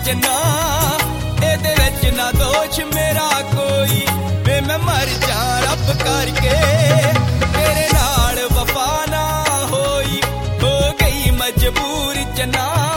च ना एदे विच ना दोष मेरा कोई वे मैं मर जा रब करके तेरे नाल वफा ना होई हो गई मजबूरी च ना